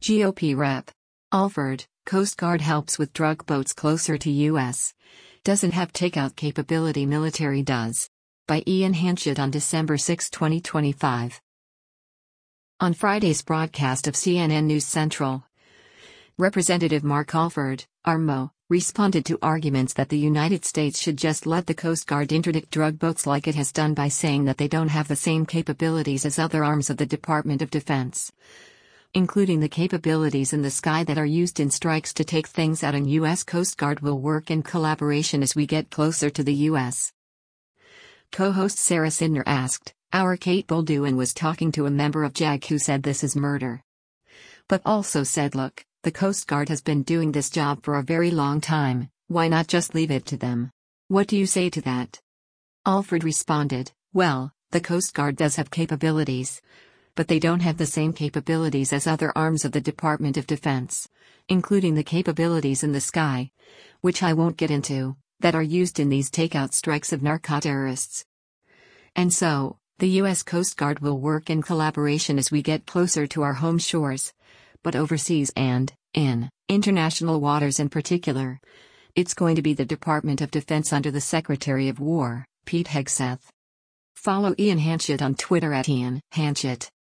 GOP Rep. Alford, Coast Guard helps with drug boats closer to U.S. Doesn't have takeout capability, military does. By Ian Hanchett on December 6, 2025. On Friday's broadcast of CNN News Central, Representative Mark Alford, RMO, responded to arguments that the United States should just let the Coast Guard interdict drug boats like it has done by saying that they don't have the same capabilities as other arms of the Department of Defense, including the capabilities in the sky that are used in strikes to take things out, and U.S. Coast Guard will work in collaboration as we get closer to the U.S. Co-host Sarah Sidner asked, "Our Kate Bolduan was talking to a member of JAG who said this is murder. But also said, look, the Coast Guard has been doing this job for a very long time, why not just leave it to them? What do you say to that?" Alford responded, "Well, the Coast Guard does have capabilities, but they don't have the same capabilities as other arms of the Department of Defense, including the capabilities in the sky, which I won't get into, that are used in these takeout strikes of narco-terrorists. And so, the U.S. Coast Guard will work in collaboration as we get closer to our home shores, but overseas and, in international waters in particular, it's going to be the Department of Defense under the Secretary of War, Pete Hegseth." Follow Ian Hanchett on Twitter at Ian Hanchett.